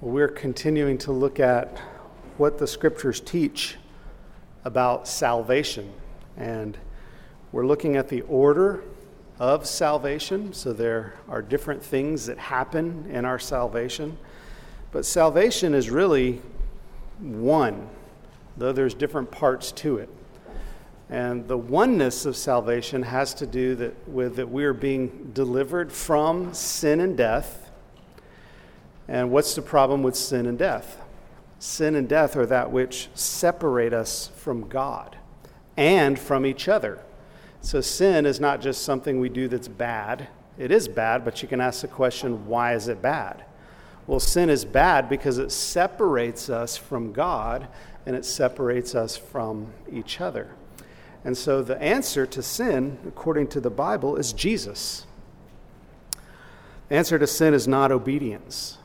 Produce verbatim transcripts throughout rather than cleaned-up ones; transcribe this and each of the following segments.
We're continuing to look at what the scriptures teach about salvation, and we're looking at the order of salvation. So there are different things that happen in our salvation, but salvation is really one, though there's different parts to it. And the oneness of salvation has to do that with that we are being delivered from sin and death. And what's the problem with sin and death? Sin and death are that which separate us from God and from each other. So sin is not just something we do that's bad. It is bad, but you can ask the question, why is it bad? Well, sin is bad because it separates us from God and it separates us from each other. And so the answer to sin, according to the Bible, is Jesus. The answer to sin is not obedience.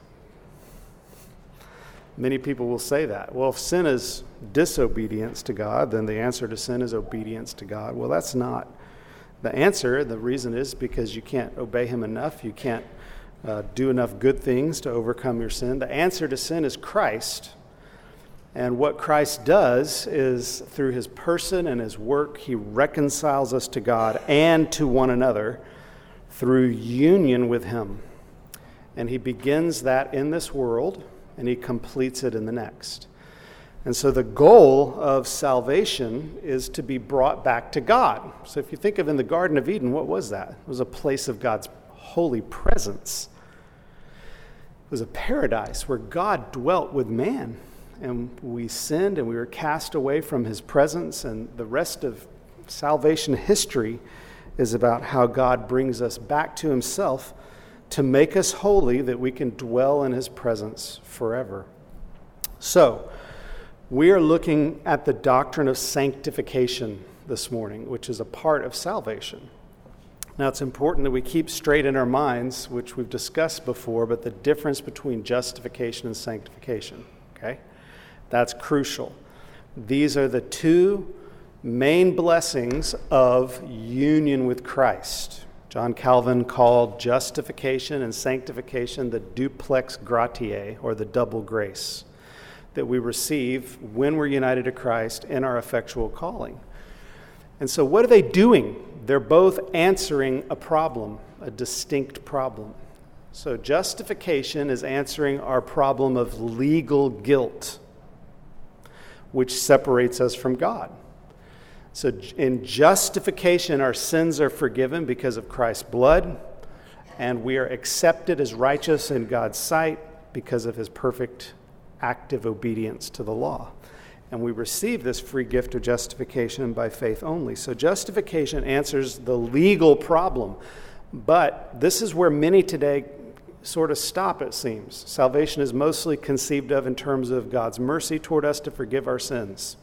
Many people will say that. Well, if sin is disobedience to God, then the answer to sin is obedience to God. Well, that's not the answer. The reason is because you can't obey him enough. You can't uh, do enough good things to overcome your sin. The answer to sin is Christ. And what Christ does is, through his person and his work, he reconciles us to God and to one another through union with him. And he begins that in this world, and he completes it in the next. And so the goal of salvation is to be brought back to God. So if you think of in the Garden of Eden, what was that? It was a place of God's holy presence. It was a paradise where God dwelt with man. And we sinned and we were cast away from his presence. And the rest of salvation history is about how God brings us back to himself to make us holy, that we can dwell in his presence forever. So, we are looking at the doctrine of sanctification this morning, which is a part of salvation. Now, it's important that we keep straight in our minds, which we've discussed before, but the difference between justification and sanctification, okay? That's crucial. These are the two main blessings of union with Christ. John Calvin called justification and sanctification the duplex gratiae, or the double grace, that we receive when we're united to Christ in our effectual calling. And so what are they doing? They're both answering a problem, a distinct problem. So justification is answering our problem of legal guilt, which separates us from God. So in justification, our sins are forgiven because of Christ's blood, and we are accepted as righteous in God's sight because of his perfect active obedience to the law. And we receive this free gift of justification by faith only. So justification answers the legal problem, but this is where many today sort of stop, it seems. Salvation is mostly conceived of in terms of God's mercy toward us to forgive our sins.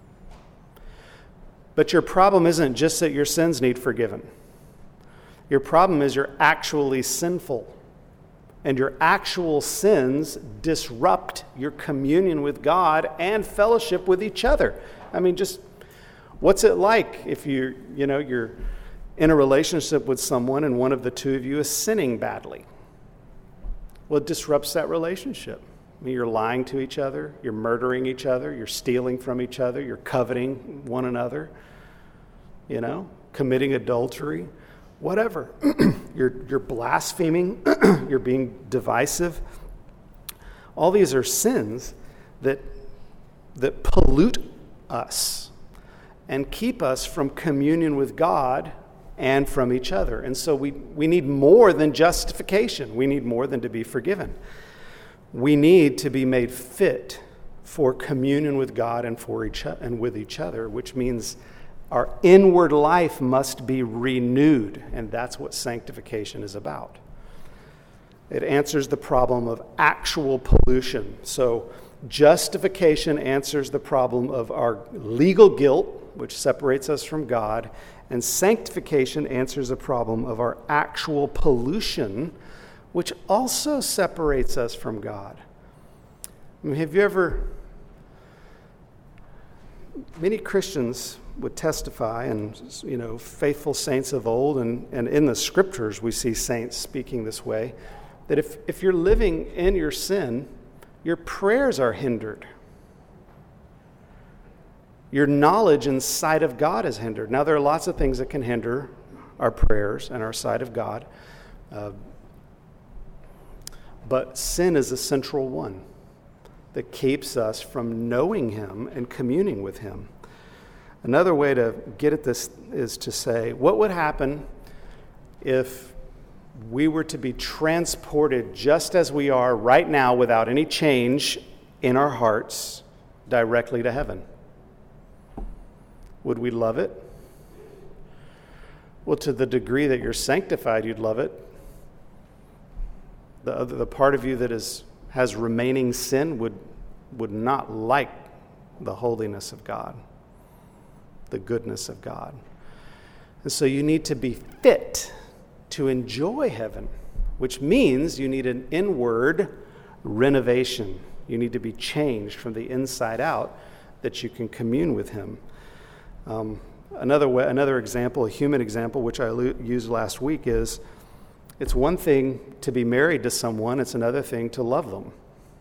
But your problem isn't just that your sins need forgiven. Your problem is you're actually sinful. And your actual sins disrupt your communion with God and fellowship with each other. I mean, just what's it like if you, you know, you're in a relationship with someone and one of the two of you is sinning badly? Well, it disrupts that relationship. I mean, you're lying to each other, you're murdering each other, you're stealing from each other, you're coveting one another, you know, committing adultery, whatever. you're you're blaspheming, you're being divisive. All these are sins that that pollute us and keep us from communion with God and from each other. And so we, we need more than justification. We need more than to be forgiven. We need to be made fit for communion with God and for each and with each other, which means our inward life must be renewed, and that's what sanctification is about. It answers the problem of actual pollution. So justification answers the problem of our legal guilt, which separates us from God, and sanctification answers the problem of our actual pollution, which also separates us from God. I mean, have you ever... Many Christians would testify, and you know, faithful saints of old, and, and in the scriptures we see saints speaking this way, that if, if you're living in your sin, your prayers are hindered. Your knowledge and sight of God is hindered. Now, there are lots of things that can hinder our prayers and our sight of God, uh, but sin is a central one that keeps us from knowing Him and communing with Him. Another way to get at this is to say, what would happen if we were to be transported just as we are right now without any change in our hearts directly to heaven? Would we love it? Well, to the degree that you're sanctified, you'd love it. The other, the part of you that is has remaining sin would would not like the holiness of God, the goodness of God. And so you need to be fit to enjoy heaven, which means you need an inward renovation. You need to be changed from the inside out that you can commune with Him. Um, another way, another example, a human example, which I lo- used last week, is it's one thing to be married to someone, it's another thing to love them.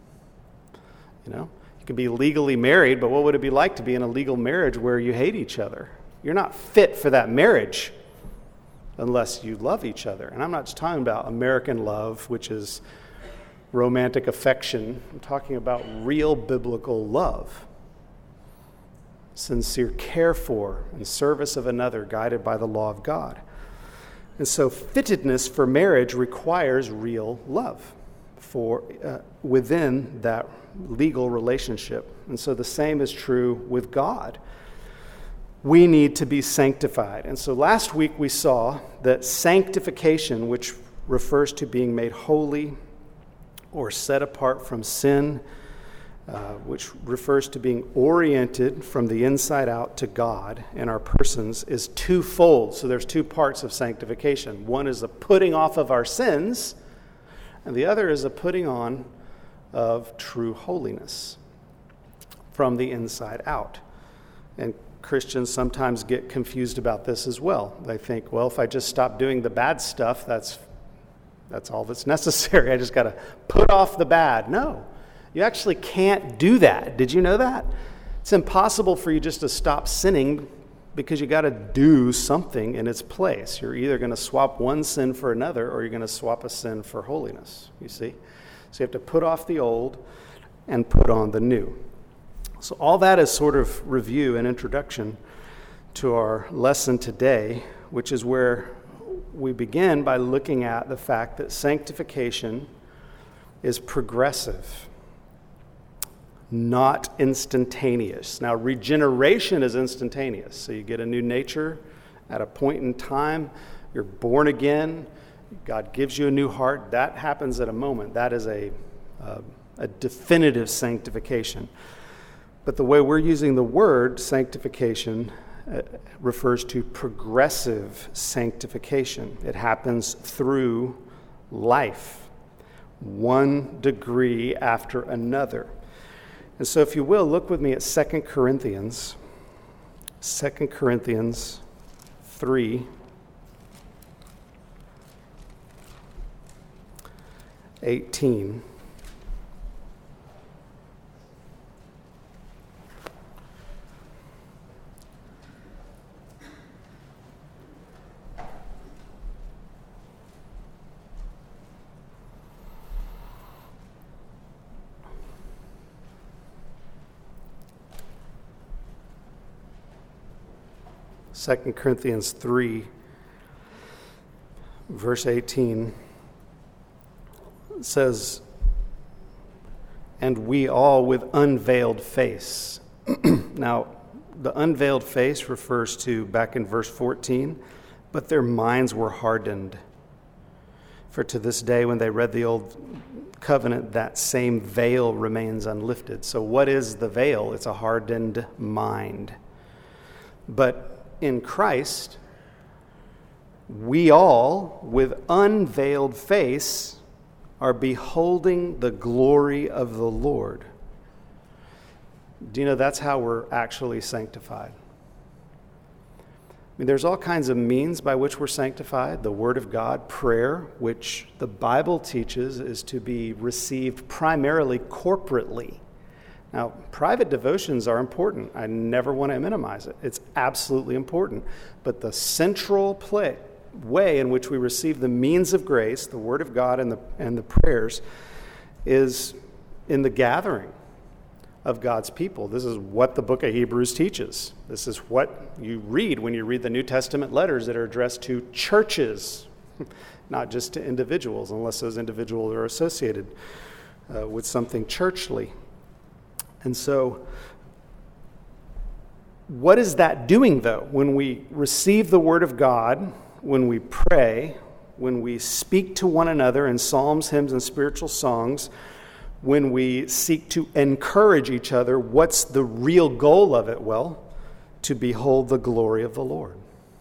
You know, you can be legally married, but what would it be like to be in a legal marriage where you hate each other? You're not fit for that marriage unless you love each other. And I'm not just talking about American love, which is romantic affection. I'm talking about real biblical love. Sincere care for and service of another guided by the law of God. And so fittedness for marriage requires real love for uh, within that legal relationship. And so the same is true with God. We need to be sanctified. And so last week we saw that sanctification, which refers to being made holy or set apart from sin, Uh, which refers to being oriented from the inside out to God in our persons, is twofold. So there's two parts of sanctification. One is a putting off of our sins, and the other is a putting on of true holiness from the inside out. And Christians sometimes get confused about this as well. They think, well, if I just stop doing the bad stuff, that's that's all that's necessary. I just got to put off the bad. No. You actually can't do that. Did you know that? It's impossible for you just to stop sinning because you got to do something in its place. You're either going to swap one sin for another or you're going to swap a sin for holiness, you see? So you have to put off the old and put on the new. So all that is sort of review and introduction to our lesson today, which is where we begin by looking at the fact that sanctification is progressive, not instantaneous. Now, regeneration is instantaneous. So you get a new nature at a point in time. You're born again. God gives you a new heart. That happens at a moment. That is a, uh, a definitive sanctification. But the way we're using the word sanctification uh, refers to progressive sanctification. It happens through life, one degree after another. And so if you will, look with me at Second Corinthians, Second Corinthians three, eighteen. Second Corinthians three, verse eighteen says, "And we all with unveiled face." Now, the unveiled face refers to, back in verse fourteen, "But their minds were hardened. For to this day, when they read the old covenant, that same veil remains unlifted." So what is the veil? It's a hardened mind. But in Christ, we all, with unveiled face, are beholding the glory of the Lord. Do you know that's how we're actually sanctified? I mean, there's all kinds of means by which we're sanctified. The Word of God, prayer, which the Bible teaches is to be received primarily corporately. Now, private devotions are important. I never want to minimize it. It's absolutely important. But the central play, way in which we receive the means of grace, the Word of God and the, and the prayers, is in the gathering of God's people. This is what the book of Hebrews teaches. This is what you read when you read the New Testament letters that are addressed to churches, not just to individuals, unless those individuals are associated uh, with something churchly. And so, what is that doing, though? When we receive the Word of God, when we pray, when we speak to one another in psalms, hymns, and spiritual songs, when we seek to encourage each other, what's the real goal of it? Well, to behold the glory of the Lord.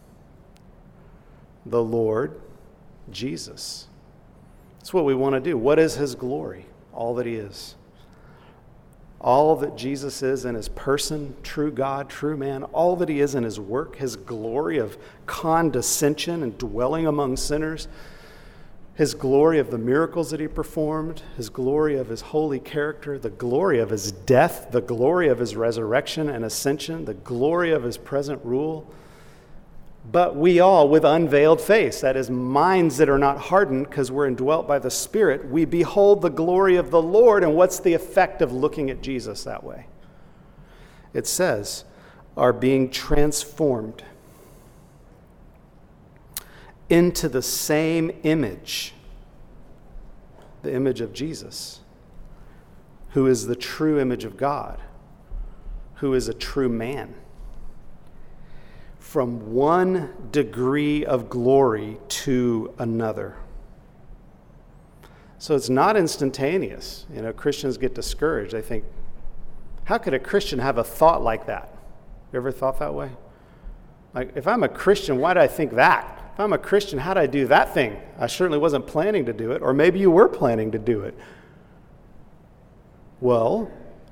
The Lord Jesus. That's what we want to do. What is his glory? All that he is. All that Jesus is in his person, true God, true man, all that he is in his work, his glory of condescension and dwelling among sinners, his glory of the miracles that he performed, his glory of his holy character, the glory of his death, the glory of his resurrection and ascension, the glory of his present rule. But we all, with unveiled face, that is, minds that are not hardened because we're indwelt by the Spirit, we behold the glory of the Lord. And what's the effect of looking at Jesus that way? It says, are being transformed into the same image, the image of Jesus, who is the true image of God, who is a true man. From one degree of glory to another. So it's not instantaneous. You know, Christians get discouraged. They think, how could a Christian have a thought like that? You ever thought that way? Like, if I'm a Christian, why did I think that? If I'm a Christian, how did I do that thing? I certainly wasn't planning to do it, or maybe you were planning to do it. Well,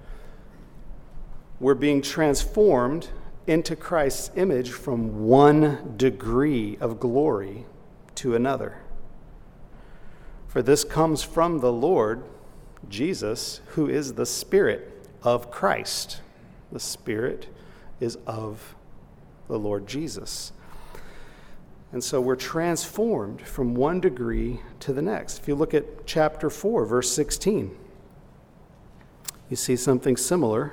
we're being transformed into Christ's image from one degree of glory to another. For this comes from the Lord Jesus, who is the Spirit of Christ. The Spirit is of the Lord Jesus. And so we're transformed from one degree to the next. If you look at chapter four, verse sixteen, you see something similar.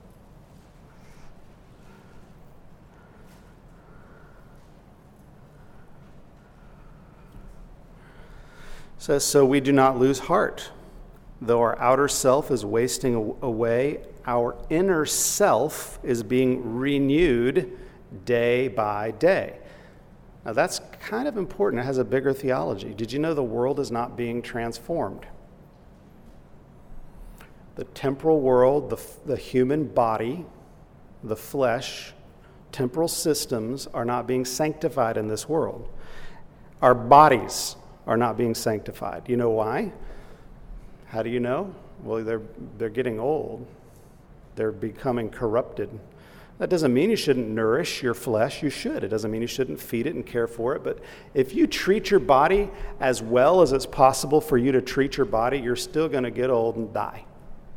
It says, so we do not lose heart. Though our outer self is wasting away, our inner self is being renewed day by day. Now that's kind of important. It has a bigger theology. Did you know the world is not being transformed? The temporal world, the, the human body, the flesh, temporal systems are not being sanctified in this world. Our bodies are not being sanctified. You know why? How do you know? Well, they're they're getting old. They're becoming corrupted. That doesn't mean you shouldn't nourish your flesh. You should. It doesn't mean you shouldn't feed it and care for it. But if you treat your body as well as it's possible for you to treat your body, you're still going to get old and die.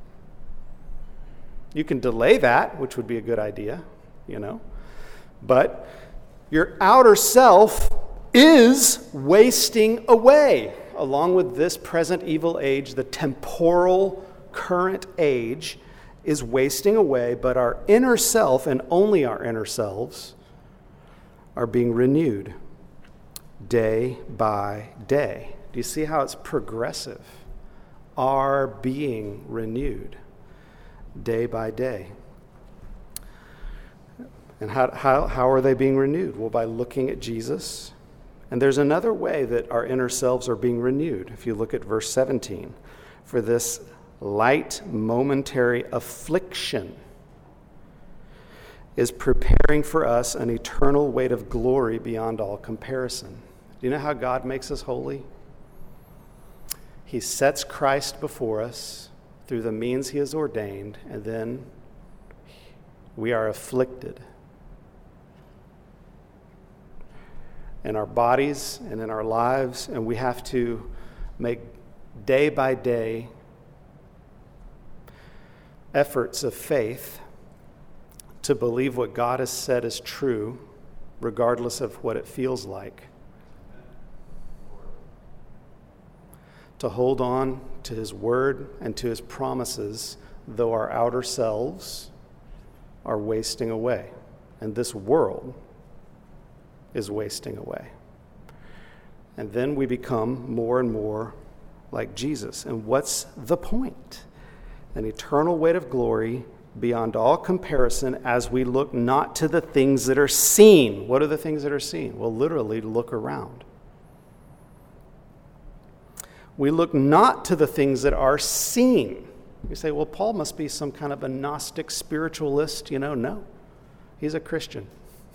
You can delay that, which would be a good idea, you know. But your outer self is wasting away, along with this present evil age. The temporal current age is wasting away, but our inner self, and only our inner selves, are being renewed day by day. Do you see how it's progressive? Are being renewed day by day. And how, how, how are they being renewed? Well, by looking at Jesus. And there's another way that our inner selves are being renewed. If you look at verse seventeen, for this light momentary affliction is preparing for us an eternal weight of glory beyond all comparison. Do you know how God makes us holy? He sets Christ before us through the means he has ordained, and then we are afflicted. in our bodies and in our lives, and we have to make day by day efforts of faith to believe what God has said is true, regardless of what it feels like. To hold on to his word and to his promises, though our outer selves are wasting away, and this world is wasting away. And then we become more and more like Jesus. And what's the point? An eternal weight of glory beyond all comparison as we look not to the things that are seen. What are the things that are seen? Well, literally, to look around. We look not to the things that are seen. You say, well, Paul must be some kind of a Gnostic spiritualist. You know, no. He's a Christian.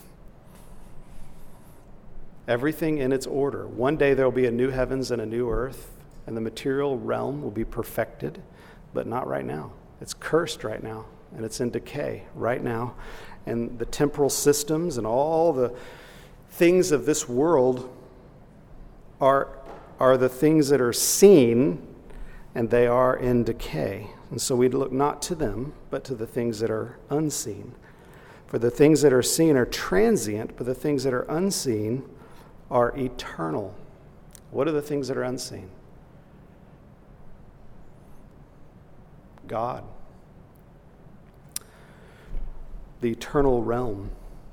Everything in its order. One day there will be a new heavens and a new earth, and the material realm will be perfected, but not right now. It's cursed right now, and it's in decay right now. And the temporal systems and all the things of this world are, are the things that are seen, and they are in decay. And so we look not to them, but to the things that are unseen. For the things that are seen are transient, but the things that are unseen are eternal. What are the things that are unseen? God. The eternal realm.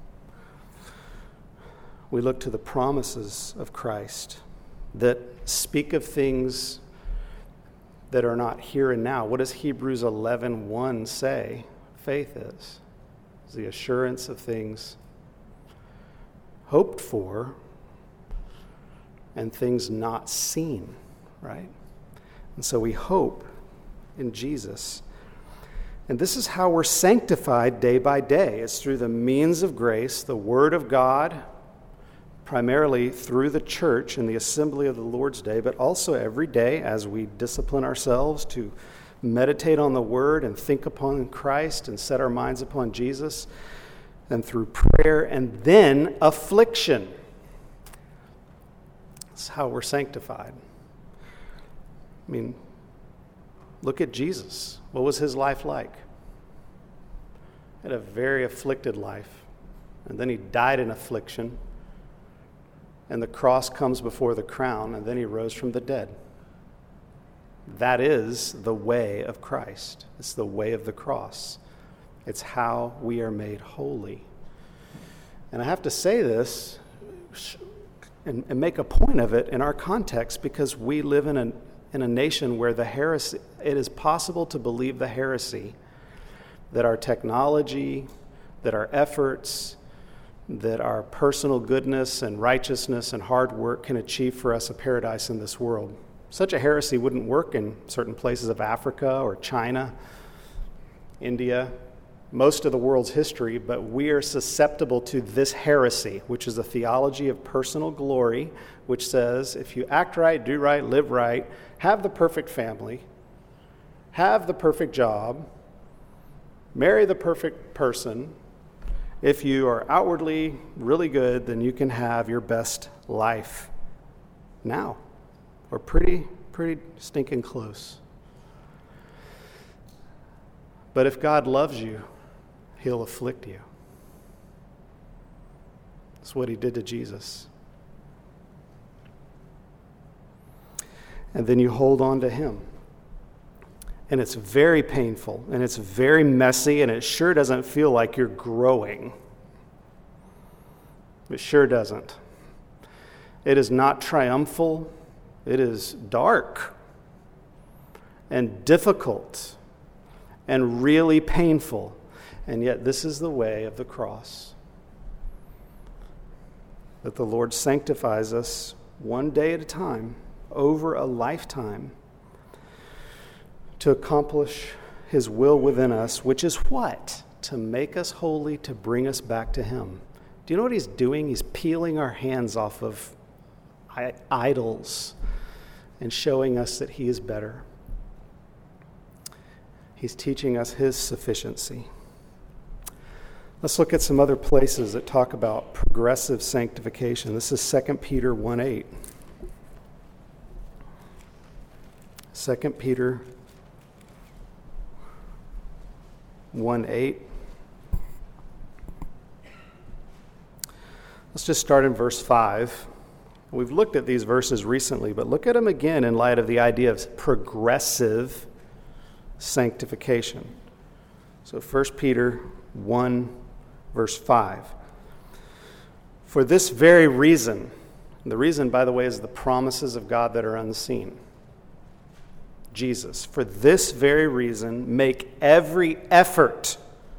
We look to the promises of Christ that speak of things that are not here and now. What does Hebrews eleven one say faith is? It's the assurance of things hoped for and things not seen, right? And so we hope in Jesus. And this is how we're sanctified day by day. It's through the means of grace, the Word of God, primarily through the church and the assembly of the Lord's Day, but also every day as we discipline ourselves to meditate on the Word and think upon Christ and set our minds upon Jesus, and through prayer and then affliction. That's how we're sanctified. I mean, look at Jesus. What was his life like? He had a very afflicted life. And then he died in affliction. And the cross comes before the crown, and then he rose from the dead. That is the way of Christ. It's the way of the cross. It's how we are made holy. And I have to say this and, and make a point of it in our context, because we live in a, in a nation where the heresy, it is possible to believe the heresy that our technology, that our efforts, that our personal goodness and righteousness and hard work can achieve for us a paradise in this world. Such a heresy wouldn't work in certain places of Africa or China, India, most of the world's history, but we are susceptible to this heresy, which is a theology of personal glory, which says if you act right, do right, live right, have the perfect family, have the perfect job, marry the perfect person, if you are outwardly really good, then you can have your best life now. We're pretty, pretty stinking close. But if God loves you, he'll afflict you. That's what he did to Jesus. And then you hold on to him. And it's very painful, and it's very messy, and it sure doesn't feel like you're growing. It sure doesn't. It is not triumphal. It is dark and difficult and really painful. And yet this is the way of the cross. That the Lord sanctifies us one day at a time, over a lifetime, to accomplish his will within us, which is what? To make us holy, to bring us back to him. Do you know what he's doing? He's peeling our hands off of idols and showing us that he is better. He's teaching us his sufficiency. Let's look at some other places that talk about progressive sanctification. This is Second Peter one eight. Second Peter one eight. Let's just start in verse five. We've looked at these verses recently, but look at them again in light of the idea of progressive sanctification. So First Peter one, verse five. For this very reason, and the reason, by the way, is the promises of God that are unseen. Jesus. For this very reason, make every effort.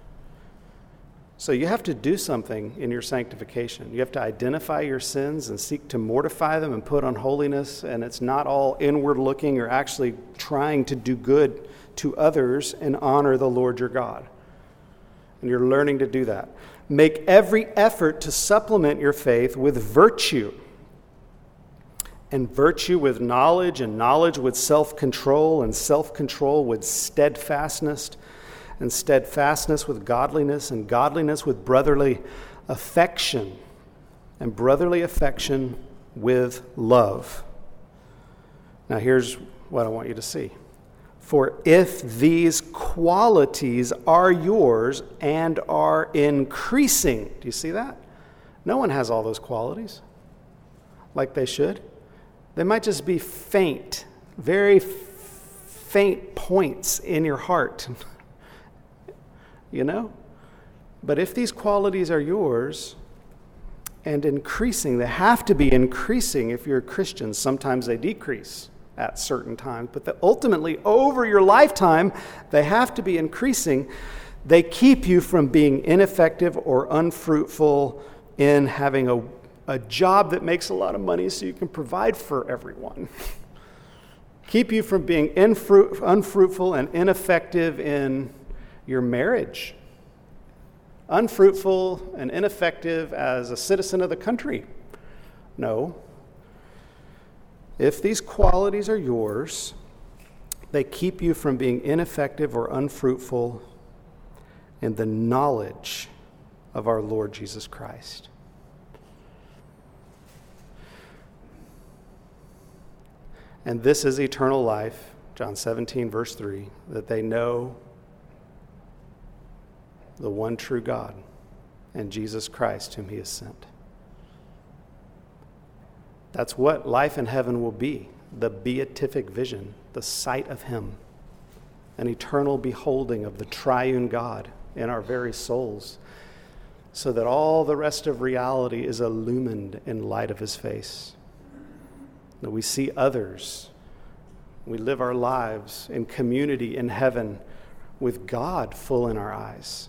So you have to do something in your sanctification. You have to identify your sins and seek to mortify them and put on holiness. And it's not all inward looking or actually trying to do good to others and honor the Lord your God. And you're learning to do that. Make every effort to supplement your faith with virtue. And virtue with knowledge, and knowledge with self-control, and self-control with steadfastness, and steadfastness with godliness, and godliness with brotherly affection, and brotherly affection with love. Now here's what I want you to see. For if these qualities are yours and are increasing, do you see that? No one has all those qualities like they should. They might just be faint, very f- faint points in your heart. You know? But if these qualities are yours and increasing, they have to be increasing if you're a Christian. Sometimes they decrease at certain times, but the, ultimately over your lifetime, they have to be increasing. They keep you from being ineffective or unfruitful in having a, a job that makes a lot of money so you can provide for everyone. Keep you from being infruit, unfruitful and ineffective in your marriage. Unfruitful and ineffective as a citizen of the country. No. If these qualities are yours, they keep you from being ineffective or unfruitful in the knowledge of our Lord Jesus Christ. And this is eternal life, John seventeen, verse three, that they know the one true God and Jesus Christ whom he has sent. That's what life in heaven will be, the beatific vision, the sight of him, an eternal beholding of the triune God in our very souls, so that all the rest of reality is illumined in light of his face. That we see others, we live our lives in community in heaven with God full in our eyes,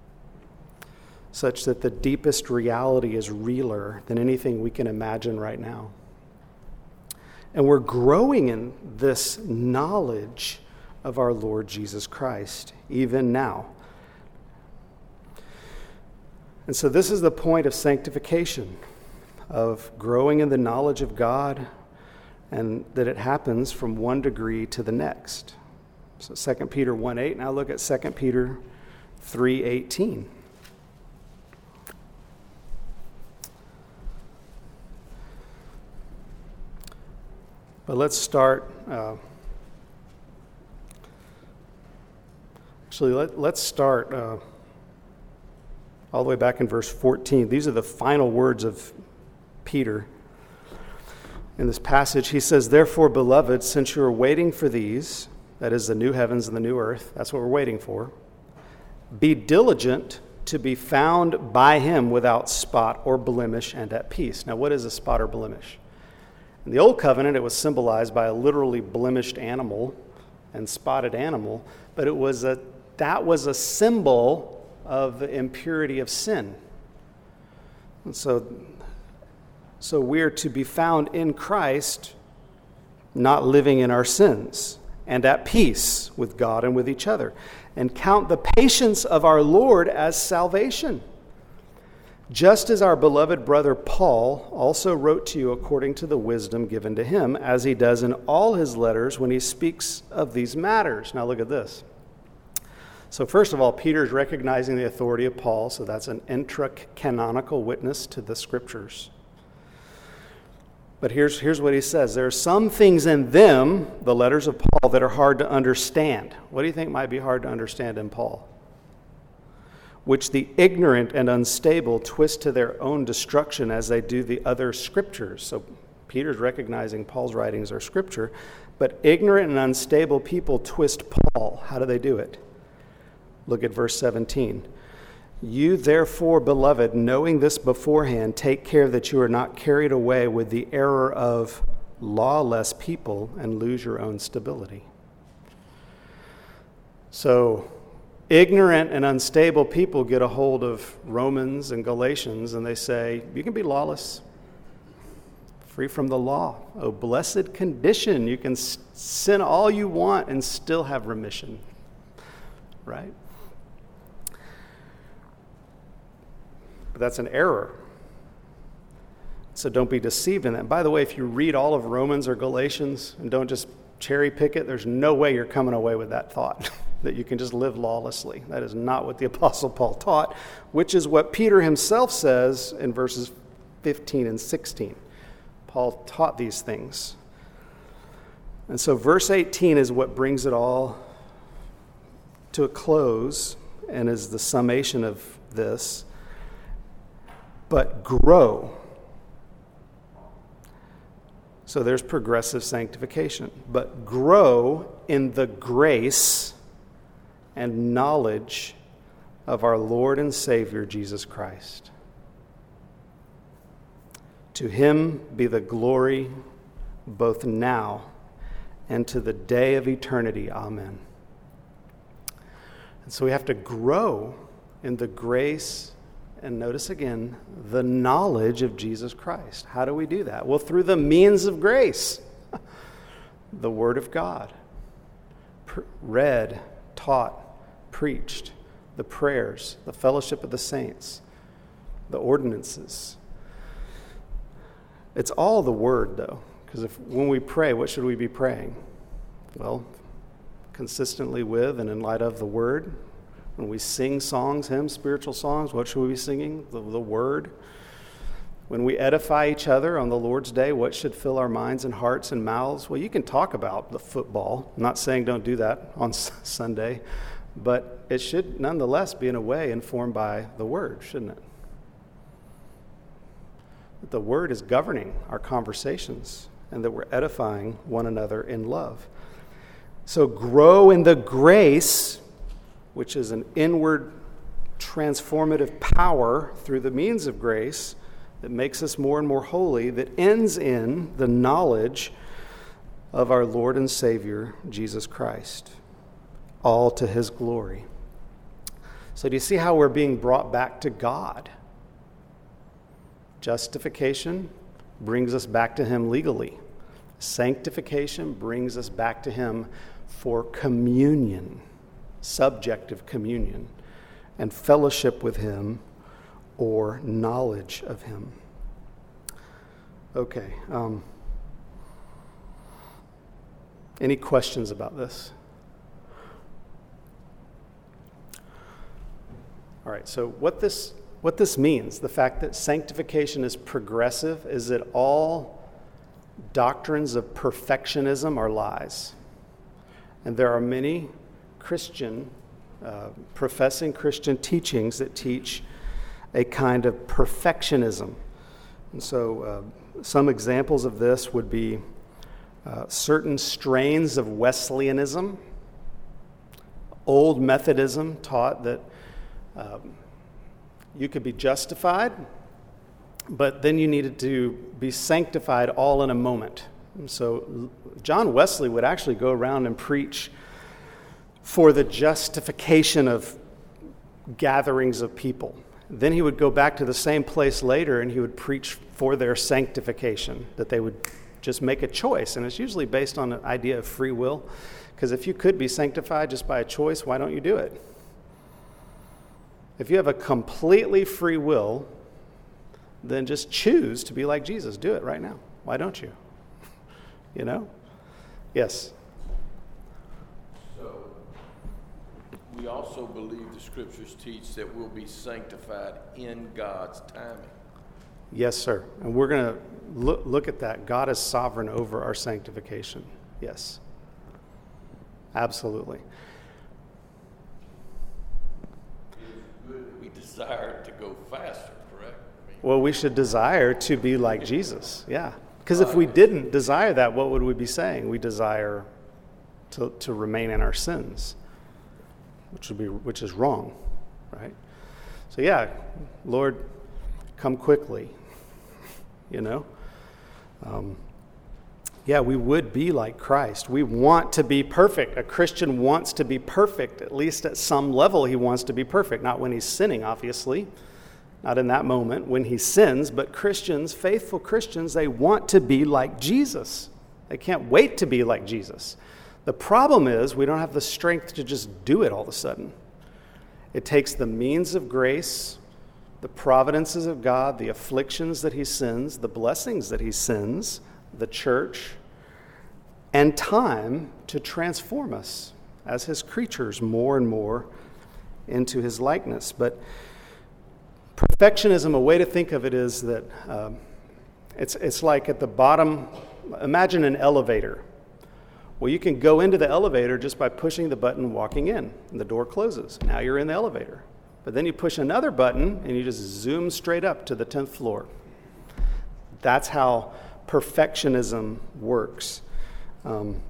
such that the deepest reality is realer than anything we can imagine right now. And we're growing in this knowledge of our Lord Jesus Christ, even now. And so this is the point of sanctification, of growing in the knowledge of God, and that it happens from one degree to the next. So Second Peter one eight, now look at Second Peter three eighteen. But let's start, uh, actually, let, let's start uh, all the way back in verse fourteen. These are the final words of Peter in this passage. He says, therefore, beloved, since you are waiting for these, that is the new heavens and the new earth, that's what we're waiting for, be diligent to be found by him without spot or blemish and at peace. Now, what is a spot or blemish? In the Old Covenant, it was symbolized by a literally blemished animal and spotted animal, but it was a that was a symbol of the impurity of sin. And so, so we're to be found in Christ, not living in our sins, and at peace with God and with each other, and count the patience of our Lord as salvation. Just as our beloved brother Paul also wrote to you according to the wisdom given to him, as he does in all his letters when he speaks of these matters. Now look at this. So first of all, Peter's recognizing the authority of Paul, so that's an intra-canonical witness to the Scriptures. But here's, here's what he says. There are some things in them, the letters of Paul, that are hard to understand. What do you think might be hard to understand in Paul? Which the ignorant and unstable twist to their own destruction as they do the other Scriptures. So Peter's recognizing Paul's writings are Scripture, but ignorant and unstable people twist Paul. How do they do it? Look at verse seventeen. You therefore, beloved, knowing this beforehand, take care that you are not carried away with the error of lawless people and lose your own stability. So, ignorant and unstable people get a hold of Romans and Galatians and they say, you can be lawless, free from the law. Oh, blessed condition. You can sin all you want and still have remission. Right? But that's an error. So don't be deceived in that. By the way, if you read all of Romans or Galatians and don't just cherry pick it, there's no way you're coming away with that thought, that you can just live lawlessly. That is not what the Apostle Paul taught, which is what Peter himself says in verses fifteen and sixteen. Paul taught these things. And so verse eighteen is what brings it all to a close and is the summation of this. But grow. So there's progressive sanctification. But grow in the grace and knowledge of our Lord and Savior, Jesus Christ. To him be the glory both now and to the day of eternity. Amen. And so we have to grow in the grace and notice again, the knowledge of Jesus Christ. How do we do that? Well, through the means of grace. The Word of God. Pr- read, taught, preached. The prayers, the fellowship of the saints. The ordinances. It's all the Word, though. Because if when we pray, what should we be praying? Well, consistently with and in light of the Word. When we sing songs, hymns, spiritual songs, what should we be singing? The, the Word. When we edify each other on the Lord's Day, what should fill our minds and hearts and mouths? Well, you can talk about the football. I'm not saying don't do that on Sunday, but it should nonetheless be in a way informed by the Word, shouldn't it? That the Word is governing our conversations and that we're edifying one another in love. So grow in the grace, which is an inward transformative power through the means of grace that makes us more and more holy, that ends in the knowledge of our Lord and Savior, Jesus Christ, all to his glory. So do you see how we're being brought back to God? Justification brings us back to him legally. Sanctification brings us back to him for communion. Subjective communion and fellowship with him or knowledge of him. Okay. Um, any questions about this? All right, so what this what this means, the fact that sanctification is progressive, is that all doctrines of perfectionism are lies. And there are many Christian, uh, professing Christian teachings that teach a kind of perfectionism. And so uh, some examples of this would be uh, certain strains of Wesleyanism. Old Methodism taught that um, you could be justified, but then you needed to be sanctified all in a moment. And so John Wesley would actually go around and preach for the justification of gatherings of people. Then he would go back to the same place later and he would preach for their sanctification, that they would just make a choice. And it's usually based on an idea of free will, because if you could be sanctified just by a choice, why don't you do it? If you have a completely free will, then just choose to be like Jesus. Do it right now. Why don't you? You know? Yes? So, we you also believe the scriptures teach that we'll be sanctified in God's timing? Yes, sir. And we're going to look, look at that. God is sovereign over our sanctification. Yes. Absolutely. It's good that we desire to go faster, correct? I mean, well, we should desire to be like Jesus. Yeah. Because if we didn't desire that, what would we be saying? We desire to, to remain in our sins, which would be which is wrong, right? So yeah, Lord, come quickly. You know, um, yeah, we would be like Christ. We want to be perfect. A Christian wants to be perfect. At least at some level, he wants to be perfect. Not when he's sinning, obviously. Not in that moment when he sins. But Christians, faithful Christians, they want to be like Jesus. They can't wait to be like Jesus. The problem is we don't have the strength to just do it all of a sudden. It takes the means of grace, the providences of God, the afflictions that he sends, the blessings that he sends, the church, and time to transform us as his creatures more and more into his likeness. But perfectionism, a way to think of it is that um, it's, it's like at the bottom, imagine an elevator. Well, you can go into the elevator just by pushing the button and walking in, and the door closes. Now you're in the elevator. But then you push another button and you just zoom straight up to the tenth floor. That's how perfectionism works. Um,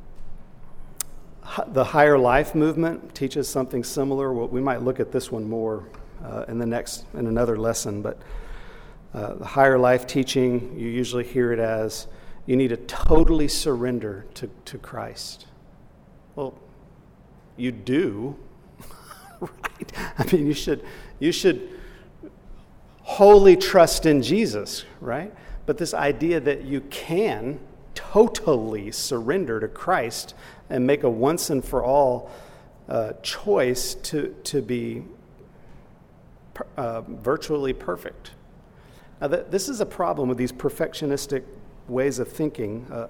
the Higher Life movement teaches something similar. Well, we might look at this one more uh, in the next, in another lesson. But uh, the Higher Life teaching, you usually hear it as, you need to totally surrender to, to Christ. Well, you do. Right? I mean, you should you should wholly trust in Jesus, right? But this idea that you can totally surrender to Christ and make a once and for all uh, choice to to be uh, virtually perfect. Now, th- this is a problem with these perfectionistic ways of thinking. Uh,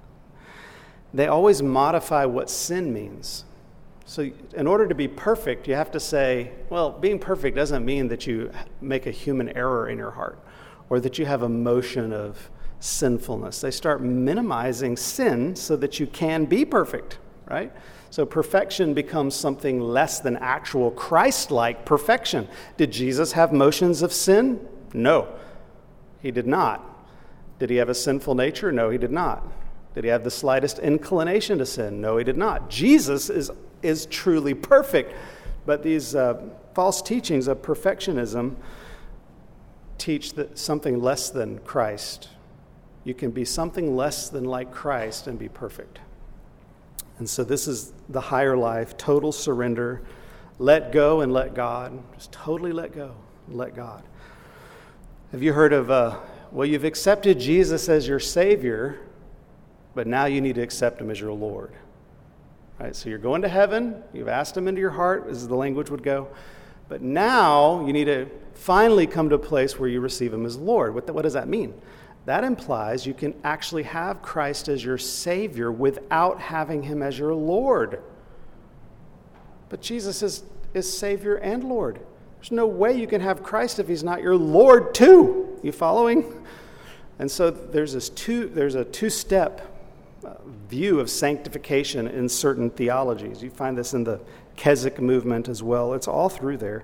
they always modify what sin means. So in order to be perfect, you have to say, well, being perfect doesn't mean that you make a human error in your heart or that you have a motion of sinfulness. They start minimizing sin so that you can be perfect, right? So perfection becomes something less than actual Christ-like perfection. Did Jesus have motions of sin? No, he did not. Did he have a sinful nature? No, he did not. Did he have the slightest inclination to sin? No, he did not. Jesus is is truly perfect. But these uh, false teachings of perfectionism teach that something less than Christ. You can be something less than like Christ and be perfect. And so this is the higher life, total surrender, let go and let God. Just totally let go and let God. Have you heard of, uh, well, you've accepted Jesus as your Savior, but now you need to accept him as your Lord. Right, so you're going to heaven, you've asked him into your heart, as the language would go, but now you need to finally come to a place where you receive him as Lord. What, the, what does that mean? That implies you can actually have Christ as your Savior without having him as your Lord. But Jesus is, is Savior and Lord. There's no way you can have Christ if he's not your Lord too. You following? And so there's this two, there's a two-step view of sanctification in certain theologies. You find this in the Keswick movement as well. It's all through there.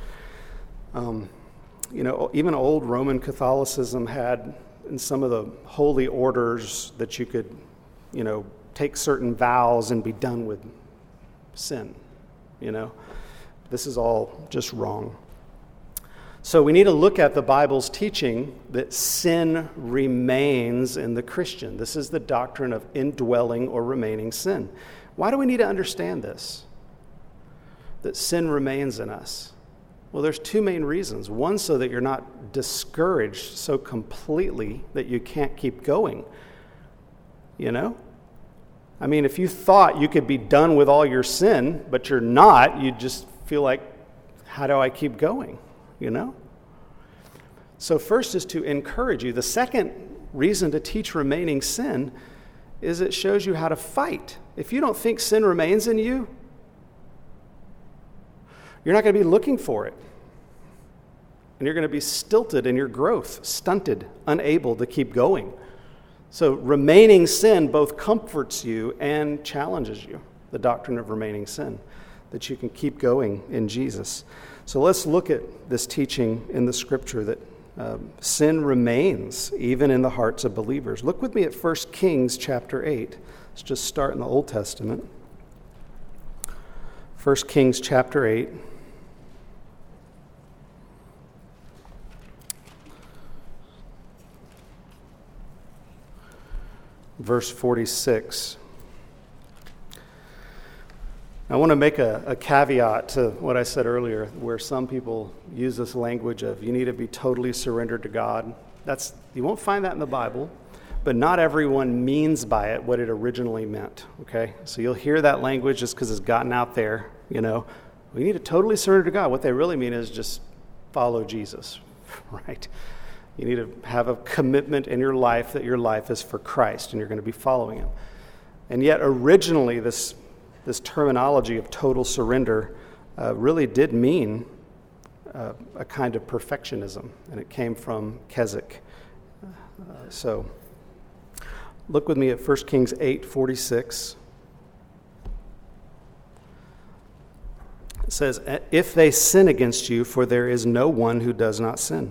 Um, you know, even old Roman Catholicism had in some of the holy orders that you could, you know, take certain vows and be done with sin, you know. This is all just wrong. So we need to look at the Bible's teaching that sin remains in the Christian. This is the doctrine of indwelling or remaining sin. Why do we need to understand this? That sin remains in us. Well, there's two main reasons. One, so that you're not discouraged so completely that you can't keep going. You know? I mean, if you thought you could be done with all your sin, but you're not, you just feel like, how do I keep going? You know? So first is to encourage you. The second reason to teach remaining sin is it shows you how to fight. If you don't think sin remains in you, you're not going to be looking for it. And you're going to be stilted in your growth, stunted, unable to keep going. So remaining sin both comforts you and challenges you, the doctrine of remaining sin, that you can keep going in Jesus. So let's look at this teaching in the Scripture that um, sin remains even in the hearts of believers. Look with me at First Kings chapter eight. Let's just start in the Old Testament. First Kings chapter eight. Verse forty-six. I want to make a, a caveat to what I said earlier, where some people use this language of you need to be totally surrendered to God. That's you won't find that in the Bible, but not everyone means by it what it originally meant, okay? So you'll hear that language just because it's gotten out there, you know. We need to totally surrender to God. What they really mean is just follow Jesus, right? You need to have a commitment in your life that your life is for Christ and you're going to be following Him. And yet originally this This terminology of total surrender uh, really did mean uh, a kind of perfectionism, and it came from Keswick. Uh, so, look with me at First Kings eight forty-six. It says, "If they sin against you, for there is no one who does not sin."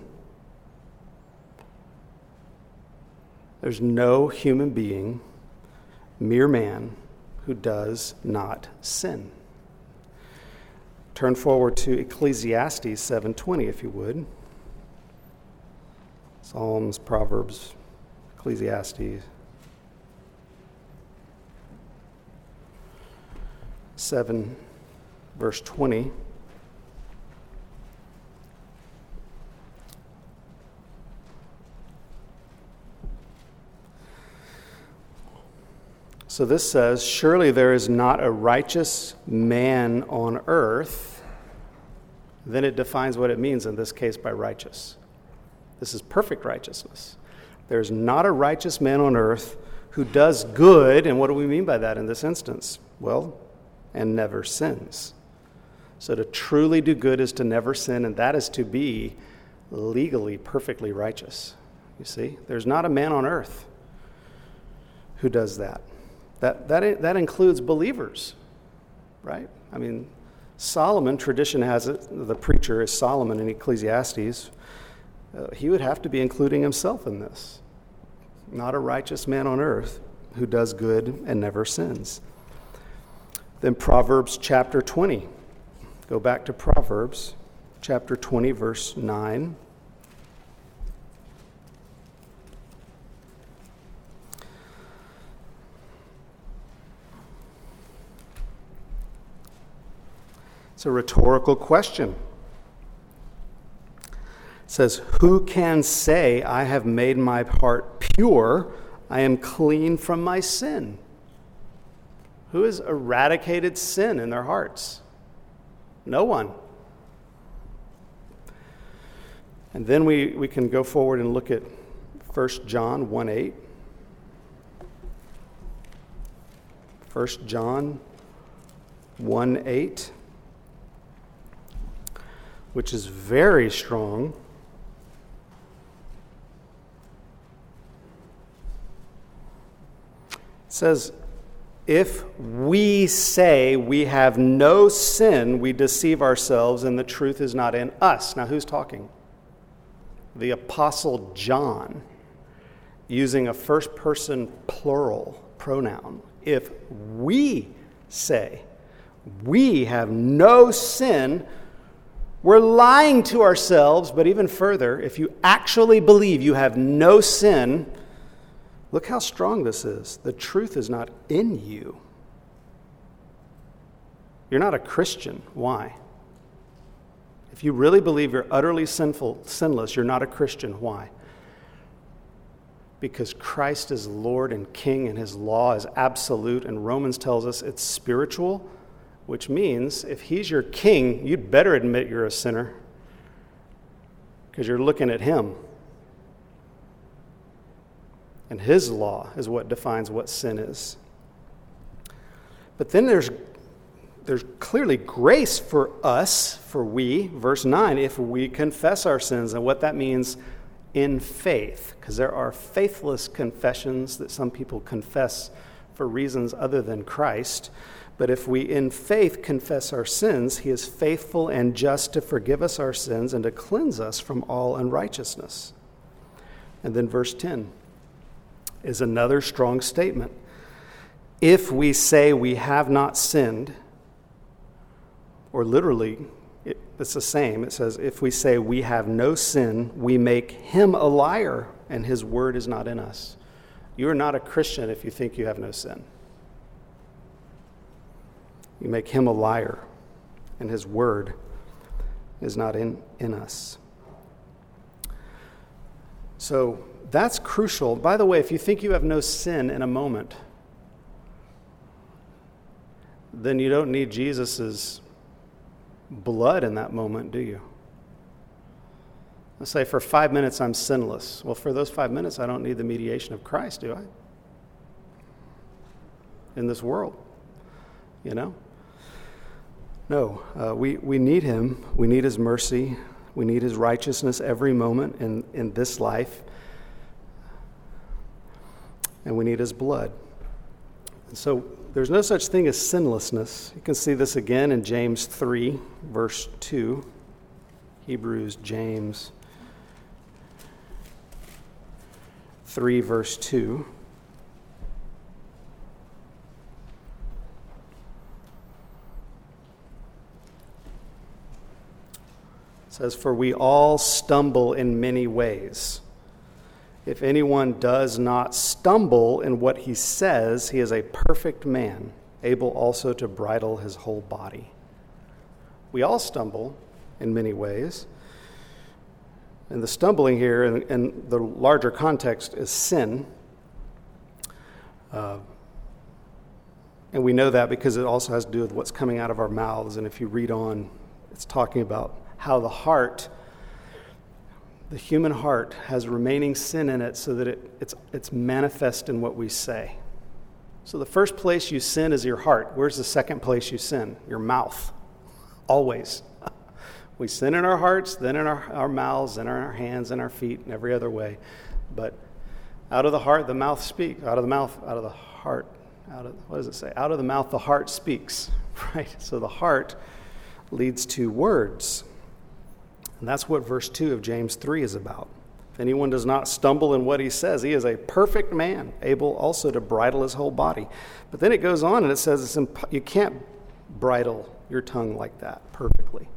There's no human being, mere man, who does not sin. Turn forward to Ecclesiastes seven twenty, if you would. Psalms, Proverbs, Ecclesiastes. seven, verse twenty. So this says, "Surely there is not a righteous man on earth." Then it defines what it means in this case by righteous. This is perfect righteousness. There's not a righteous man on earth who does good, and what do we mean by that in this instance? Well, and never sins. So to truly do good is to never sin, and that is to be legally perfectly righteous. You see, there's not a man on earth who does that. That, that, that includes believers, right? I mean, Solomon, tradition has it, the preacher is Solomon in Ecclesiastes. Uh, he would have to be including himself in this. Not a righteous man on earth who does good and never sins. Then Proverbs chapter twenty. Go back to Proverbs chapter twenty, verse nine. It's a rhetorical question. It says, "Who can say, I have made my heart pure, I am clean from my sin?" Who has eradicated sin in their hearts? No one. And then we, we can go forward and look at First John one eight. First John one eight. Which is very strong. It says, "If we say we have no sin, we deceive ourselves and the truth is not in us." Now, who's talking? The Apostle John, using a first-person plural pronoun. If we say we have no sin, we're lying to ourselves. But even further, if you actually believe you have no sin, look how strong this is. The truth is not in you. You're not a Christian. Why? If you really believe you're utterly sinful, sinless, you're not a Christian. Why? Because Christ is Lord and King and His law is absolute, and Romans tells us it's spiritual. Which means if He's your king, you'd better admit you're a sinner because you're looking at Him. And His law is what defines what sin is. But then there's there's clearly grace for us, for we, verse nine, if we confess our sins, and what that means in faith, because there are faithless confessions that some people confess for reasons other than Christ. But if we in faith confess our sins, he is faithful and just to forgive us our sins and to cleanse us from all unrighteousness. And then verse ten is another strong statement. If we say we have not sinned, or literally, it, it's the same. It says, if we say we have no sin, we make him a liar, and his word is not in us. You are not a Christian if you think you have no sin. You make him a liar, and his word is not in, in us. So that's crucial. By the way, if you think you have no sin in a moment, then you don't need Jesus' blood in that moment, do you? Let's say for five minutes I'm sinless. Well, for those five minutes, I don't need the mediation of Christ, do I? In this world, you know? No, uh, we, we need him. We need his mercy. We need his righteousness every moment in, in this life. And we need his blood. And so there's no such thing as sinlessness. You can see this again in James three, verse two. Hebrews, James three, verse two. It says, for we all stumble in many ways. If anyone does not stumble in what he says, he is a perfect man, able also to bridle his whole body. We all stumble in many ways. And the stumbling here, in, in the larger context, is sin. Uh, and we know that because it also has to do with what's coming out of our mouths. And if you read on, it's talking about how the heart, the human heart, has remaining sin in it so that it, it's, it's manifest in what we say. So the first place you sin is your heart. Where's the second place you sin? Your mouth. Always. We sin in our hearts, then in our, our mouths, then in our hands and our feet, and every other way. But out of the heart, the mouth speaks. Out of the mouth, out of the heart, out of, what does it say? Out of the mouth, the heart speaks, right? So the heart leads to words. And that's what verse two of James three is about. If anyone does not stumble in what he says, he is a perfect man, able also to bridle his whole body. But then it goes on and it says it's imp- you can't bridle your tongue like that perfectly.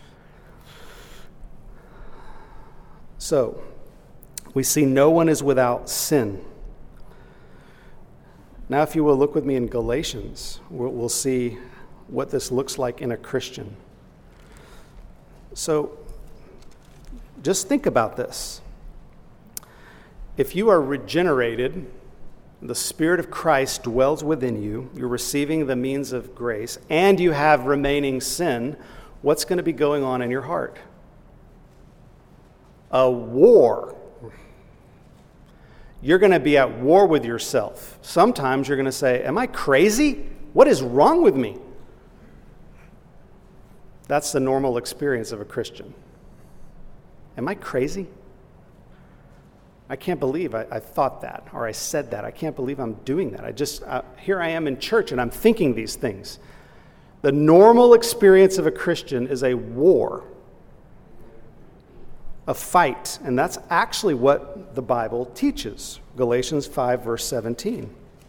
So, we see no one is without sin. Now, if you will look with me in Galatians, we'll, we'll see what this looks like in a Christian. So, just think about this. If you are regenerated, the Spirit of Christ dwells within you, you're receiving the means of grace, and you have remaining sin, what's going to be going on in your heart? A war. You're going to be at war with yourself. Sometimes you're going to say, am I crazy? What is wrong with me? That's the normal experience of a Christian. Am I crazy? I can't believe I, I thought that, or I said that. I can't believe I'm doing that. I just, uh, here I am in church and I'm thinking these things. The normal experience of a Christian is a war, a fight, and that's actually what the Bible teaches. Galatians five, verse seventeen.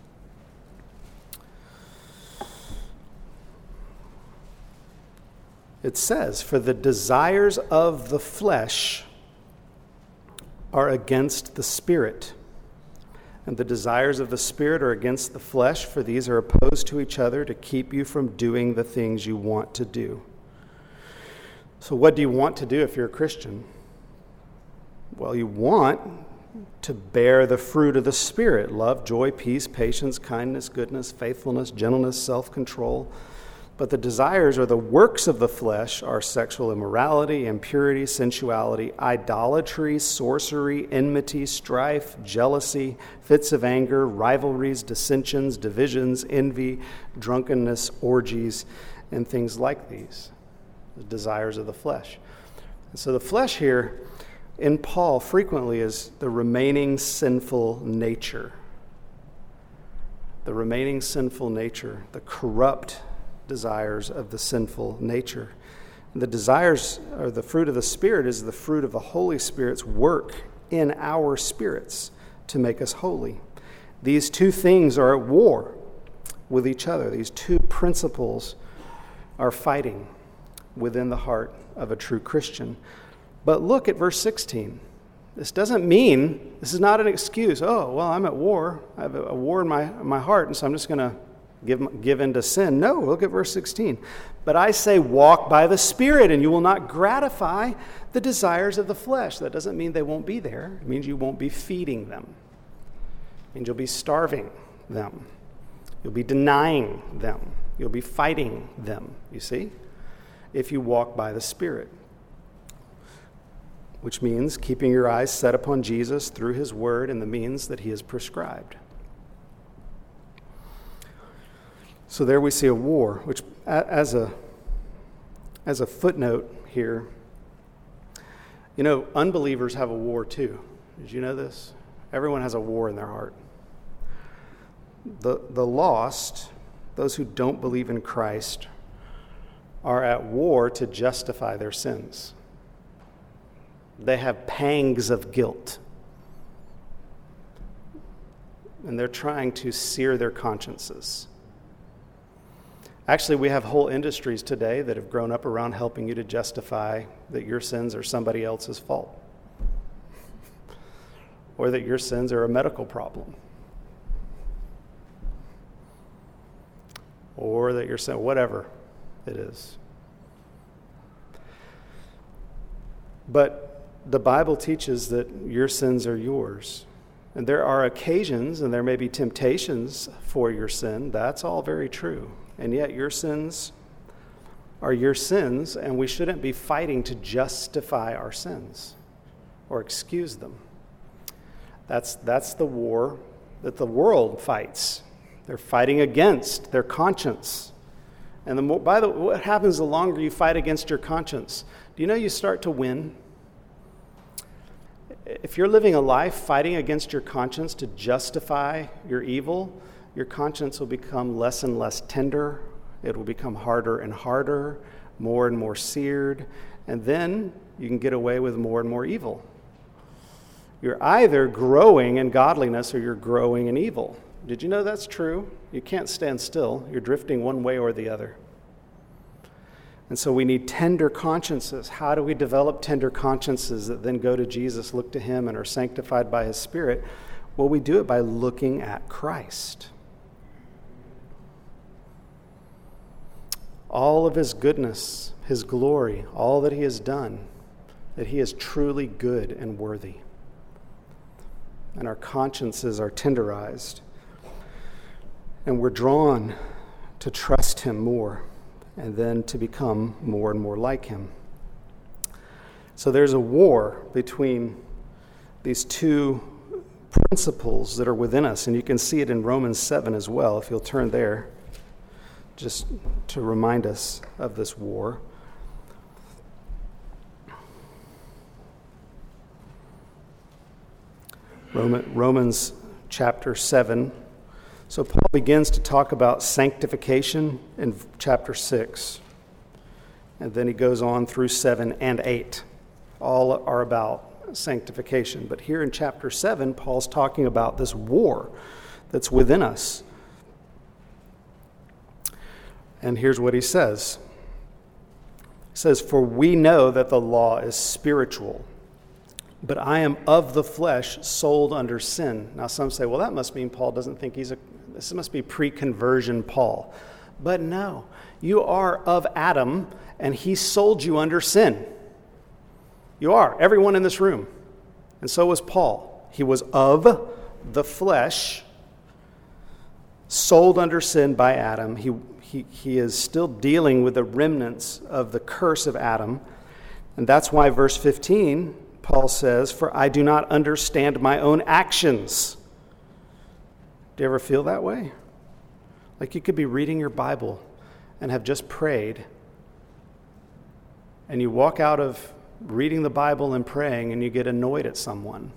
It says, for the desires of the flesh are against the Spirit, and the desires of the Spirit are against the flesh, for these are opposed to each other to keep you from doing the things you want to do. So what do you want to do if you're a Christian? Well, you want to bear the fruit of the Spirit: love, joy, peace, patience, kindness, goodness, faithfulness, gentleness, self-control. But the desires or the works of the flesh are sexual immorality, impurity, sensuality, idolatry, sorcery, enmity, strife, jealousy, fits of anger, rivalries, dissensions, divisions, envy, drunkenness, orgies, in things like these, the desires of the flesh. And so the flesh here in Paul frequently is the remaining sinful nature. The remaining sinful nature, the corrupt desires of the sinful nature. And the desires, or the fruit of the Spirit, is the fruit of the Holy Spirit's work in our spirits to make us holy. These two things are at war with each other. These two principles are fighting within the heart of a true Christian. But look at verse sixteen. This doesn't mean, this is not an excuse. Oh, well, I'm at war. I have a war in my, my heart, and so I'm just going to give, give in to sin. No, look at verse sixteen. But I say, walk by the Spirit, and you will not gratify the desires of the flesh. That doesn't mean they won't be there. It means you won't be feeding them. It means you'll be starving them. You'll be denying them. You'll be fighting them, you see, if you walk by the Spirit. Which means keeping your eyes set upon Jesus through his word and the means that he has prescribed. So there we see a war, which as a, as a footnote here, you know, unbelievers have a war too. Did you know this? Everyone has a war in their heart. The, the lost, those who don't believe in Christ, are at war to justify their sins. They have pangs of guilt. And they're trying to sear their consciences. Actually, we have whole industries today that have grown up around helping you to justify that your sins are somebody else's fault. Or that your sins are a medical problem. Or that your sin, whatever it is. But the Bible teaches that your sins are yours. And there are occasions and there may be temptations for your sin. That's all very true. And yet your sins are your sins, and we shouldn't be fighting to justify our sins or excuse them. That's, that's the war that the world fights. They're fighting against their conscience. And the more, by the what happens the longer you fight against your conscience? Do you know you start to win? If you're living a life fighting against your conscience to justify your evil, your conscience will become less and less tender. It will become harder and harder, more and more seared, and then you can get away with more and more evil. You're either growing in godliness or you're growing in evil. Did you know that's true? You can't stand still. You're drifting one way or the other. And so we need tender consciences. How do we develop tender consciences that then go to Jesus, look to him, and are sanctified by his Spirit? Well, we do it by looking at Christ. All of his goodness, his glory, all that he has done, that he is truly good and worthy. And our consciences are tenderized. And we're drawn to trust him more, and then to become more and more like him. So there's a war between these two principles that are within us, and you can see it in Romans seven as well, if you'll turn there, just to remind us of this war. Romans chapter seven. So Paul begins to talk about sanctification in chapter six. And then he goes on through seven and eight. All are about sanctification. But here in chapter seven, Paul's talking about this war that's within us. And here's what he says. He says, "For we know that the law is spiritual, but I am of the flesh, sold under sin." Now some say, well, that must mean Paul doesn't think he's a, this must be pre-conversion Paul. But no, you are of Adam, and he sold you under sin. You are, everyone in this room. And so was Paul. He was of the flesh, sold under sin by Adam. He, he, he is still dealing with the remnants of the curse of Adam. And that's why verse fifteen, Paul says, "For I do not understand my own actions." Do you ever feel that way? Like you could be reading your Bible and have just prayed, and you walk out of reading the Bible and praying and you get annoyed at someone.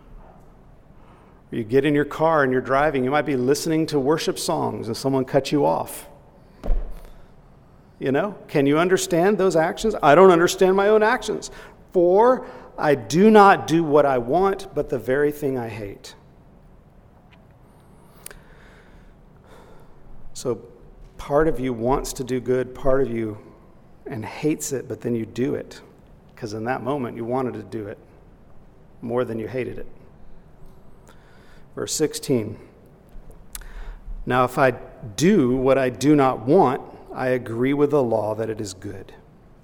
Or you get in your car and you're driving, you might be listening to worship songs and someone cuts you off. You know, can you understand those actions? I don't understand my own actions. For I do not do what I want, but the very thing I hate. So part of you wants to do good, part of you and hates it, but then you do it. Because in that moment you wanted to do it more than you hated it. Verse sixteen. Now if I do what I do not want, I agree with the law that it is good.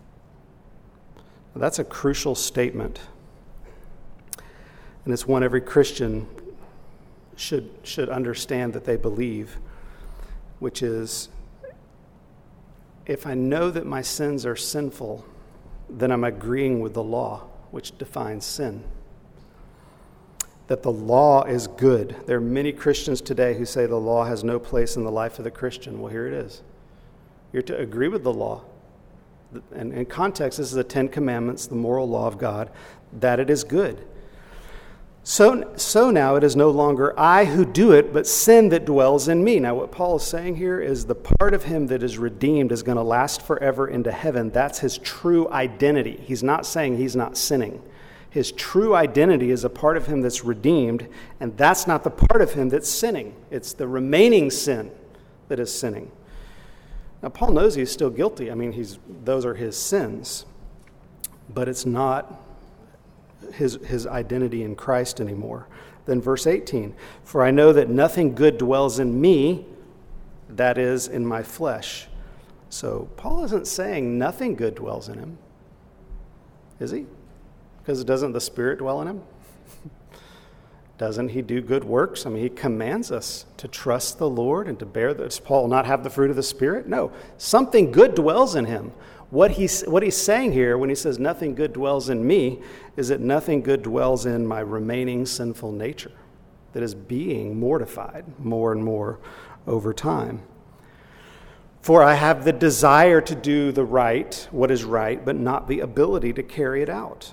Now, that's a crucial statement. And it's one every Christian should, should understand that they believe, which is, if I know that my sins are sinful, then I'm agreeing with the law, which defines sin. That the law is good. There are many Christians today who say the law has no place in the life of the Christian. Well, here it is. You're to agree with the law. And in context, this is the Ten Commandments, the moral law of God, that it is good. So, so now it is no longer I who do it, but sin that dwells in me. Now what Paul is saying here is the part of him that is redeemed is going to last forever into heaven. That's his true identity. He's not saying he's not sinning. His true identity is a part of him that's redeemed, and that's not the part of him that's sinning. It's the remaining sin that is sinning. Now, Paul knows he's still guilty. I mean, he's those are his sins. But it's not his, his identity in Christ anymore. Then verse eighteen, for I know that nothing good dwells in me, that is, in my flesh. So Paul isn't saying nothing good dwells in him, is he? Because doesn't the Spirit dwell in him? Doesn't he do good works? I mean, he commands us to trust the Lord and to bear the... Does Paul not have the fruit of the Spirit? No. Something good dwells in him. What he's, what he's saying here when he says nothing good dwells in me is that nothing good dwells in my remaining sinful nature that is being mortified more and more over time. For I have the desire to do the right, what is right, but not the ability to carry it out.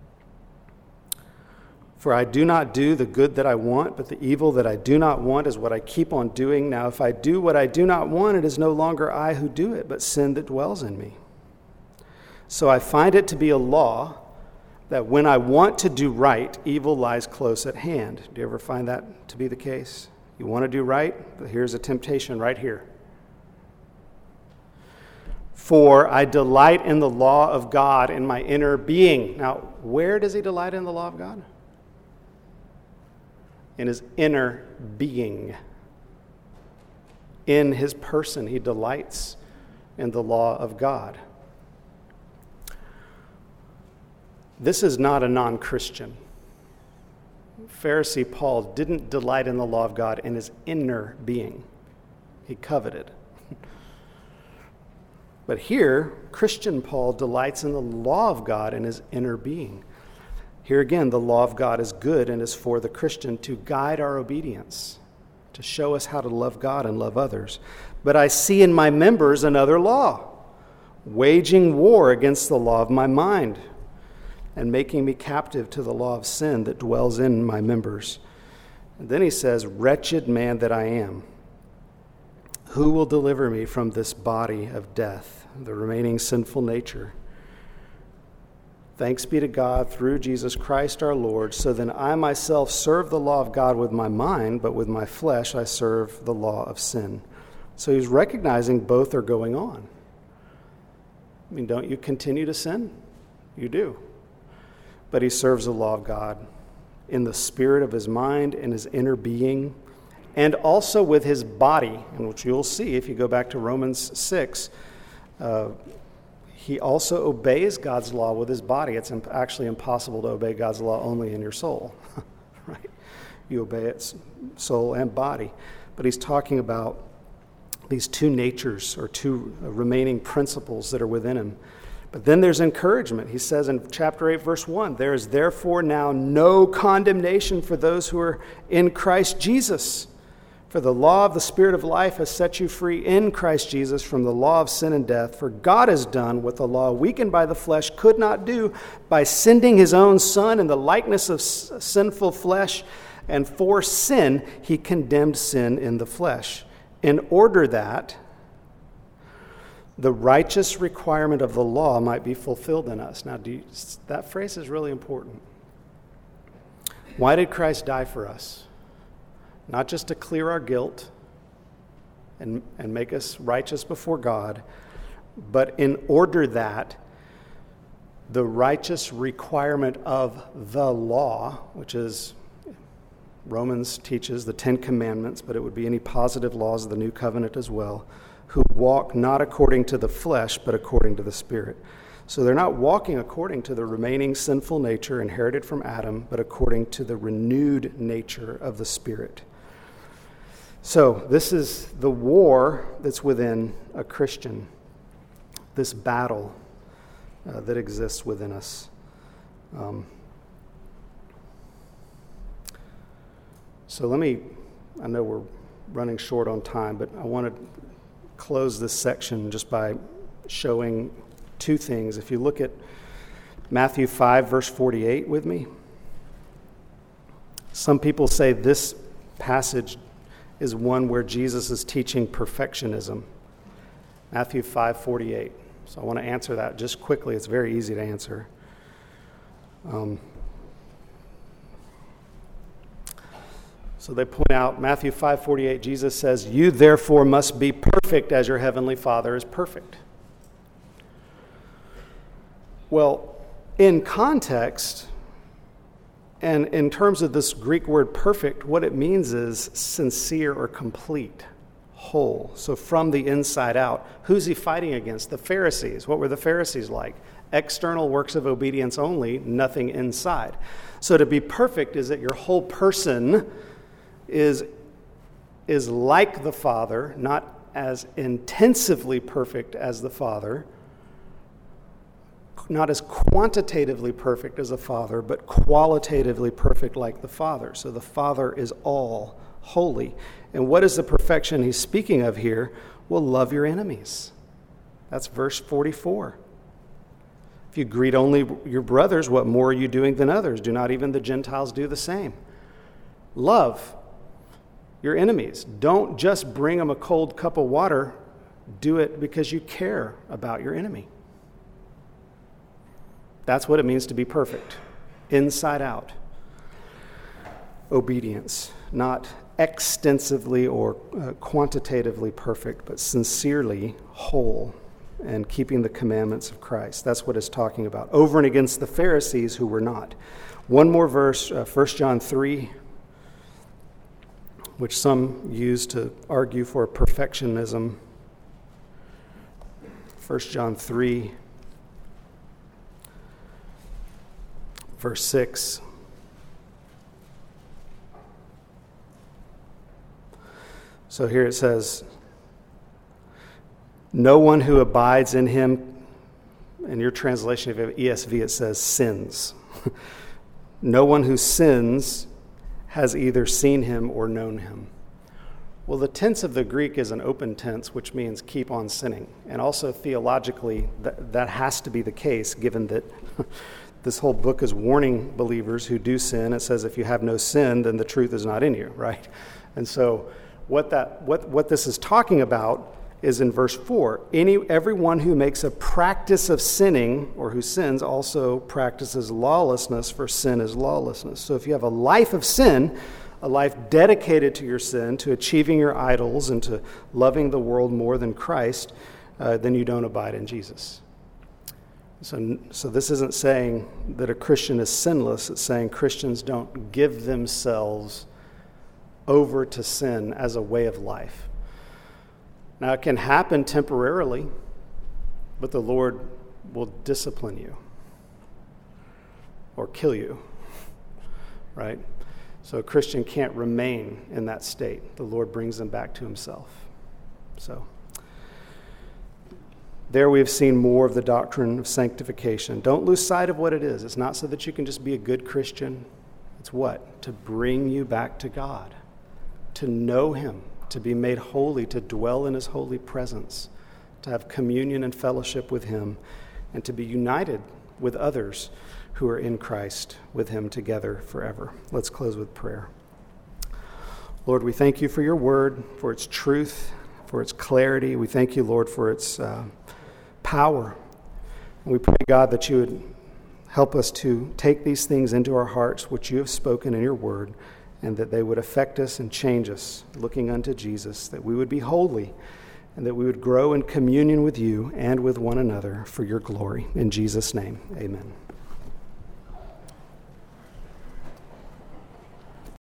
For I do not do the good that I want, but the evil that I do not want is what I keep on doing. Now, if I do what I do not want, it is no longer I who do it, but sin that dwells in me. So I find it to be a law that when I want to do right, evil lies close at hand. Do you ever find that to be the case? You want to do right, but here's a temptation right here. For I delight in the law of God in my inner being. Now, where does he delight in the law of God? In his inner being. In his person, he delights in the law of God. This is not a non-Christian. Pharisee Paul didn't delight in the law of God in his inner being. He coveted. But here, Christian Paul delights in the law of God in his inner being. Here again, the law of God is good and is for the Christian to guide our obedience, to show us how to love God and love others. But I see in my members another law, waging war against the law of my mind and making me captive to the law of sin that dwells in my members. And then he says, wretched man that I am, who will deliver me from this body of death, the remaining sinful nature? Thanks be to God through Jesus Christ our Lord. So then I myself serve the law of God with my mind, but with my flesh I serve the law of sin. So he's recognizing both are going on. I mean, don't you continue to sin? You do. But he serves the law of God in the spirit of his mind, in his inner being, and also with his body, in which you'll see if you go back to Romans six. Uh, He also obeys God's law with his body. It's actually impossible to obey God's law only in your soul, right? You obey its soul and body. But he's talking about these two natures or two remaining principles that are within him. But then there's encouragement. He says in chapter eight, verse one, there is therefore now no condemnation for those who are in Christ Jesus. For the law of the Spirit of life has set you free in Christ Jesus from the law of sin and death. For God has done what the law, weakened by the flesh, could not do by sending his own Son in the likeness of sinful flesh. And for sin, he condemned sin in the flesh, in order that the righteous requirement of the law might be fulfilled in us. Now, do you, that phrase is really important. Why did Christ die for us? Not just to clear our guilt and, and make us righteous before God, but in order that the righteous requirement of the law, which is, Romans teaches the Ten Commandments, but it would be any positive laws of the New Covenant as well, who walk not according to the flesh, but according to the Spirit. So they're not walking according to the remaining sinful nature inherited from Adam, but according to the renewed nature of the Spirit. So this is the war that's within a Christian, this battle uh, that exists within us. Um, so let me, I know we're running short on time, but I want to close this section just by showing two things. If you look at Matthew five, verse forty-eight with me, some people say this passage is one where Jesus is teaching perfectionism. Matthew five forty-eight. So I want to answer that just quickly. It's very easy to answer. Um, so they point out, Matthew five forty-eight, Jesus says, "You therefore must be perfect as your heavenly Father is perfect." Well, in context, and in terms of this Greek word perfect, what it means is sincere or complete, whole. So from the inside out. Who's he fighting against? The Pharisees. What were the Pharisees like? External works of obedience only, nothing inside. So to be perfect is that your whole person is, is like the Father, not as intensively perfect as the Father, not as quantitatively perfect as the Father, but qualitatively perfect like the Father. So the Father is all holy. And what is the perfection he's speaking of here? Well, love your enemies. That's verse forty-four. If you greet only your brothers, what more are you doing than others? Do not even the Gentiles do the same? Love your enemies. Don't just bring them a cold cup of water. Do it because you care about your enemy. That's what it means to be perfect, inside out. Obedience, not extensively or uh, quantitatively perfect, but sincerely whole and keeping the commandments of Christ. That's what it's talking about. Over and against the Pharisees who were not. One more verse, uh, First John three, which some use to argue for perfectionism. First John three, verse six. So here it says, "No one who abides in him," in your translation of E S V it says sins. "No one who sins has either seen him or known him." Well, the tense of the Greek is an open tense, which means keep on sinning. And also theologically, that, that has to be the case, given that this whole book is warning believers who do sin. It says if you have no sin, then the truth is not in you, right? And so what that what what this is talking about is in verse four. Any everyone who makes a practice of sinning or who sins also practices lawlessness, for sin is lawlessness. So if you have a life of sin, a life dedicated to your sin, to achieving your idols and to loving the world more than Christ, uh, then you don't abide in Jesus. So, so this isn't saying that a Christian is sinless. It's saying Christians don't give themselves over to sin as a way of life. Now, it can happen temporarily, but the Lord will discipline you or kill you, right? So a Christian can't remain in that state. The Lord brings them back to himself. So there we have seen more of the doctrine of sanctification. Don't lose sight of what it is. It's not so that you can just be a good Christian. It's what? To bring you back to God. to know him, to be made holy, to dwell in his holy presence, to have communion and fellowship with him, and to be united with others who are in Christ with him together forever. Let's close with prayer. Lord, we thank you for your word, for its truth, for its clarity. We thank you, Lord, for its uh, power. And we pray, God, that you would help us to take these things into our hearts, which you have spoken in your word, and that they would affect us and change us, looking unto Jesus, that we would be holy, and that we would grow in communion with you and with one another for your glory. In Jesus' name, amen.